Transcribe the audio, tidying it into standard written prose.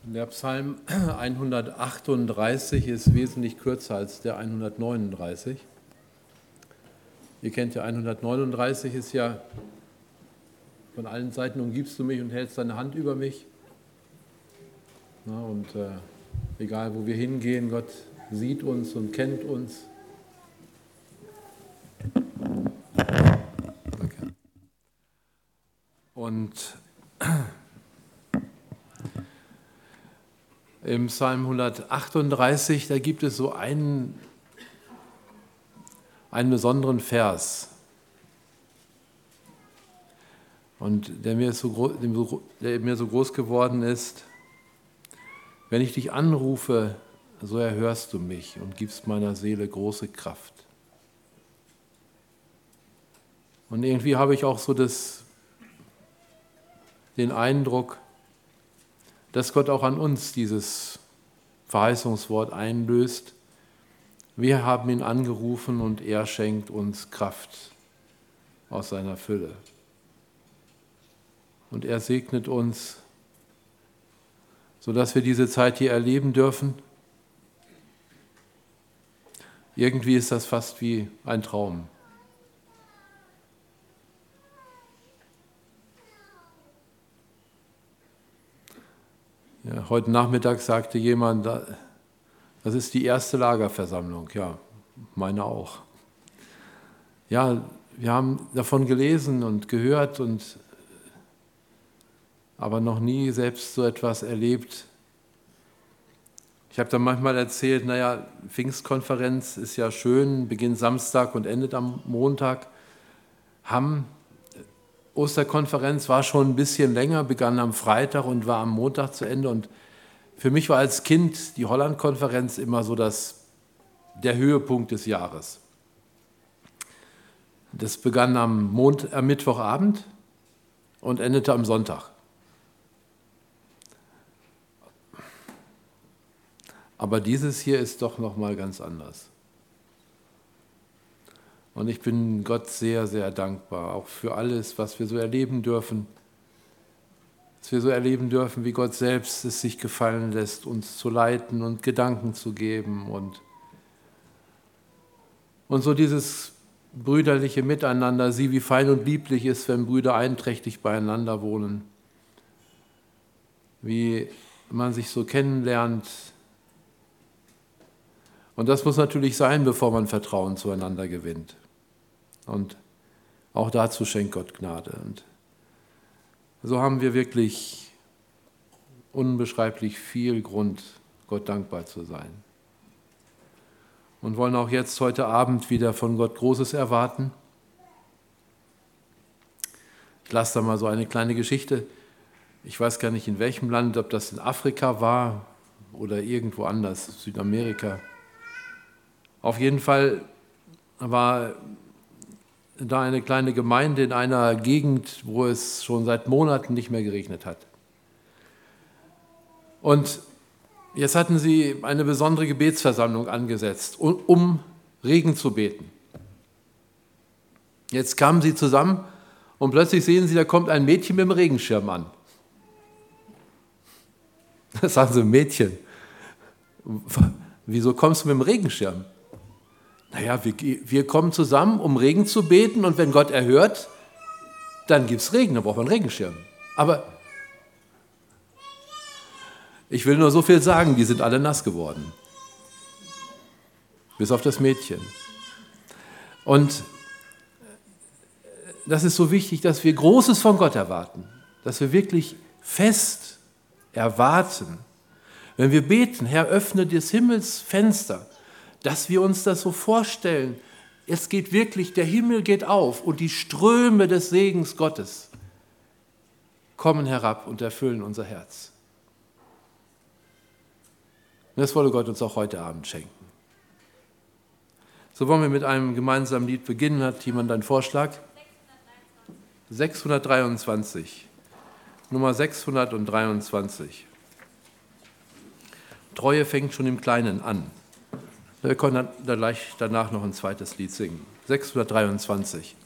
Der Psalm 138 ist wesentlich kürzer als der 139. Ihr kennt ja 139, ist ja: Von allen Seiten umgibst du mich und hältst deine Hand über mich. Ja, und egal, wo wir hingehen, Gott sieht uns und kennt uns. Danke. Und im Psalm 138, da gibt es so einen besonderen Vers. Und der mir so groß geworden ist: Wenn ich dich anrufe, so erhörst du mich und gibst meiner Seele große Kraft. Und irgendwie habe ich auch so den Eindruck, dass Gott auch an uns dieses Verheißungswort einlöst. Wir haben ihn angerufen und er schenkt uns Kraft aus seiner Fülle. Und er segnet uns, sodass wir diese Zeit hier erleben dürfen. Irgendwie ist das fast wie ein Traum. Ja, heute Nachmittag sagte jemand, das ist die erste Lagerversammlung. Ja, meine auch. Ja, wir haben davon gelesen und gehört, aber noch nie selbst so etwas erlebt. Ich habe dann manchmal erzählt, Pfingstkonferenz ist ja schön, beginnt Samstag und endet am Montag. Osterkonferenz war schon ein bisschen länger, begann am Freitag und war am Montag zu Ende. Und für mich war als Kind die Holland-Konferenz immer so der Höhepunkt des Jahres. Das begann am Mittwochabend und endete am Sonntag. Aber dieses hier ist doch noch mal ganz anders. Und ich bin Gott sehr, sehr dankbar, auch für alles, was wir so erleben dürfen. Dass wir so erleben dürfen, wie Gott selbst es sich gefallen lässt, uns zu leiten und Gedanken zu geben. Und so dieses brüderliche Miteinander, sieh, wie fein und lieblich ist, wenn Brüder einträchtig beieinander wohnen. Wie man sich so kennenlernt. Und das muss natürlich sein, bevor man Vertrauen zueinander gewinnt. Und auch dazu schenkt Gott Gnade. Und so haben wir wirklich unbeschreiblich viel Grund, Gott dankbar zu sein. Und wollen auch jetzt heute Abend wieder von Gott Großes erwarten. Ich lasse da mal so eine kleine Geschichte. Ich weiß gar nicht, in welchem Land, ob das in Afrika war oder irgendwo anders, Südamerika. Auf jeden Fall war da eine kleine Gemeinde in einer Gegend, wo es schon seit Monaten nicht mehr geregnet hat. Und jetzt hatten sie eine besondere Gebetsversammlung angesetzt, um Regen zu beten. Jetzt kamen sie zusammen und plötzlich sehen sie, da kommt ein Mädchen mit dem Regenschirm an. Das sagen sie: Mädchen, wieso kommst du mit dem Regenschirm? Wir kommen zusammen, um Regen zu beten, und wenn Gott erhört, dann gibt es Regen, dann braucht man einen Regenschirm. Aber ich will nur so viel sagen, die sind alle nass geworden. Bis auf das Mädchen. Und das ist so wichtig, dass wir Großes von Gott erwarten, dass wir wirklich fest erwarten. Wenn wir beten, Herr, öffne des Himmels Fenster, dass wir uns das so vorstellen, es geht wirklich, der Himmel geht auf und die Ströme des Segens Gottes kommen herab und erfüllen unser Herz. Und das wolle Gott uns auch heute Abend schenken. So wollen wir mit einem gemeinsamen Lied beginnen. Hat jemand einen Vorschlag? 623. Nummer 623. Treue fängt schon im Kleinen an. Wir können dann gleich danach noch ein zweites Lied singen. 623.